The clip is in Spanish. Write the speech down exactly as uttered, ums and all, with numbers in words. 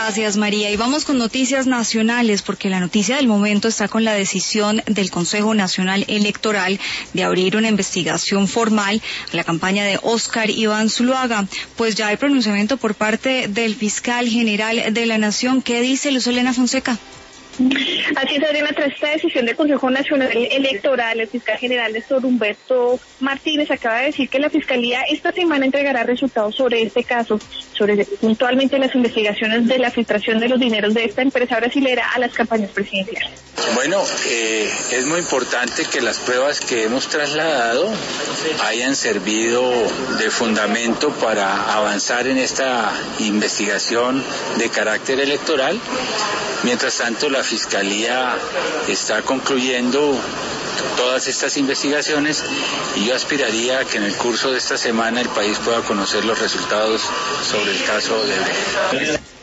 Gracias, María. Y vamos con noticias nacionales, porque la noticia del momento está con la decisión del Consejo Nacional Electoral de abrir una investigación formal a la campaña de Óscar Iván Zuluaga. Pues ya hay pronunciamiento por parte del fiscal general de la Nación. ¿Qué dice Luz Helena Fonseca? Así es, Adriana, tras esta decisión del Consejo Nacional Electoral, el fiscal general Néstor Humberto Martínez acaba de decir que la Fiscalía esta semana entregará resultados sobre este caso, sobre puntualmente las investigaciones de la filtración de los dineros de esta empresa brasilera a las campañas presidenciales. Bueno, eh, es muy importante que las pruebas que hemos trasladado hayan servido de fundamento para avanzar en esta investigación de carácter electoral. Mientras tanto, la Fiscalía está concluyendo todas estas investigaciones y yo aspiraría a que en el curso de esta semana el país pueda conocer los resultados sobre el caso de Odebrecht.